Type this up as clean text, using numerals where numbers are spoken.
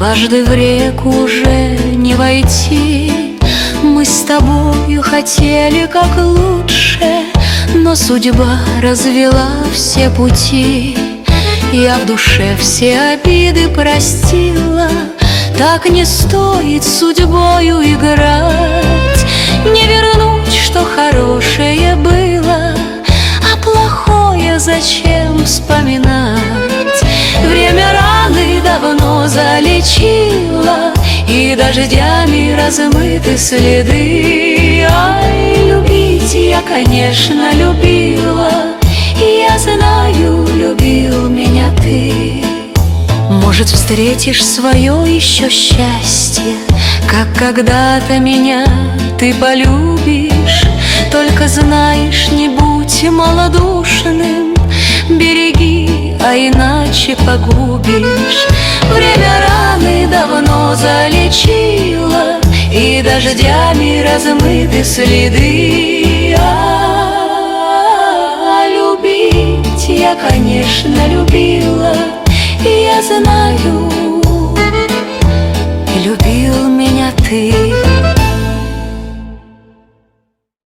Дважды в реку уже не войти. Мы с тобою хотели как лучше, но судьба развела все пути. Я в душе все обиды простила. Так не стоит с судьбою играть. Не вернуть, что хорошее было, а плохое зачем вспоминать? Время раны давно залечило, и дождями размыты следы. Ай, любить я, конечно, любила, и я знаю, любил меня ты. Может, встретишь свое еще счастье, как когда-то меня ты полюбишь. Только знаешь, не будь малодушным, береги, а иначе погубишь. Время раны давно залечило, и дождями размыты следы. Любить я, конечно, любила, и я знаю, любил меня ты.